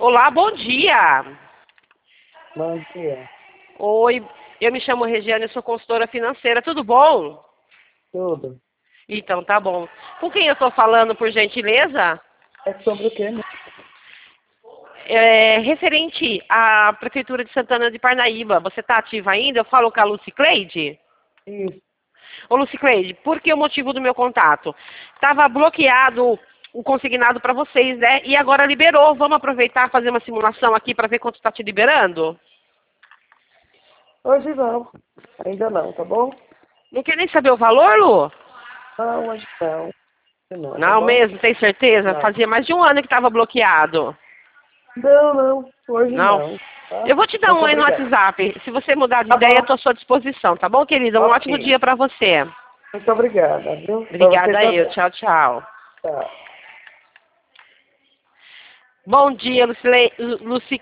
Olá, bom dia. Bom dia. Oi, eu me chamo Regiane, eu sou consultora financeira, tudo bom? Tudo. Então, tá bom. Com quem eu estou falando, por gentileza? É sobre o quê, né? É referente à Prefeitura de Santana de Parnaíba. Você está ativa ainda? Eu falo com a Lucicleide? Isso. Ô, Lucicleide, por que o motivo do meu contato? Estava bloqueado o consignado para vocês, né? E agora liberou. Vamos aproveitar e fazer uma simulação aqui para ver quanto está te liberando? Hoje não. Ainda não, tá bom? Não quer nem saber o valor, Lu? Não, hoje não. Hoje não, tá Não bom? mesmo, tem certeza? Não. Fazia mais de um ano que estava bloqueado. Não, não. Hoje Não. não. Tá? Eu vou te dar um Muito oi no obrigada. WhatsApp. Se você mudar de Tá ideia, bom. estou à sua disposição, tá bom, querida? Um ótimo Ok. dia para você. Muito obrigada, viu? Pra você Obrigada eu. também. Tchau, tchau. Tá. Bom dia, Luci.